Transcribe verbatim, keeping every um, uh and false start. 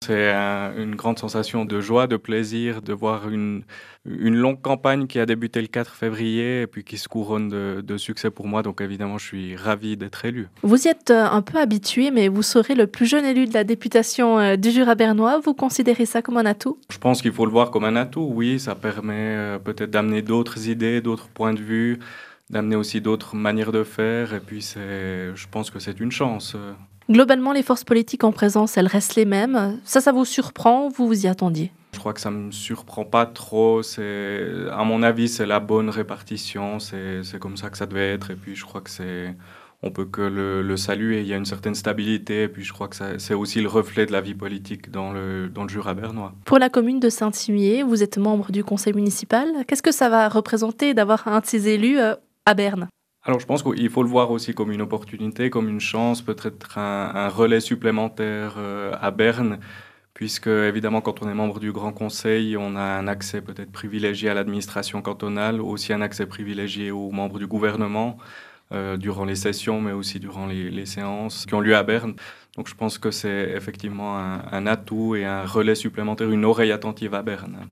C'est un une grande sensation de joie, de plaisir, de voir une une longue campagne qui a débuté le quatre février et puis qui se couronne de de succès pour moi. Donc évidemment, je suis ravi d'être élu. Vous y êtes, heu, un peu habitué, mais vous serez le plus jeune élu de la députation, heu, du Jura bernois. Vous considérez ça comme un atout? Je pense qu'il faut le voir comme un atout, oui, ça permet, heu, peut-être d'amener d'autres idées, d'autres points de vue, d'amener aussi d'autres manières de faire et puis c'est je pense que c'est une chance, heu. Globalement, les forces politiques en présence, elles restent les mêmes. Ça, ça vous surprend ou vous vous y attendiez? Je crois que ça me surprend pas trop, c'est à mon avis, c'est la bonne répartition, c'est c'est comme ça que ça devait être et puis je crois que c'est on peut que le le saluer. Il y a une certaine stabilité et puis je crois que ça c'est aussi le reflet de la vie politique dans le dans le Jura bernois. Pour la commune de Saint-Imier, vous êtes membre du conseil municipal. Qu'est-ce que ça va représenter d'avoir un de ces élus, heu, à Berne? Alors je pense qu'il faut le voir aussi comme une opportunité, comme une chance, peut-être un un relais supplémentaire, heu, à Berne. Puisque, évidemment, quand on est membre du Grand Conseil, on a un accès peut-être privilégié à l'administration cantonale, aussi un accès privilégié aux membres du gouvernement, heu, durant les sessions, mais aussi durant les les séances qui ont lieu à Berne. Donc je pense que c'est effectivement un un atout et un relais supplémentaire, une oreille attentive à Berne.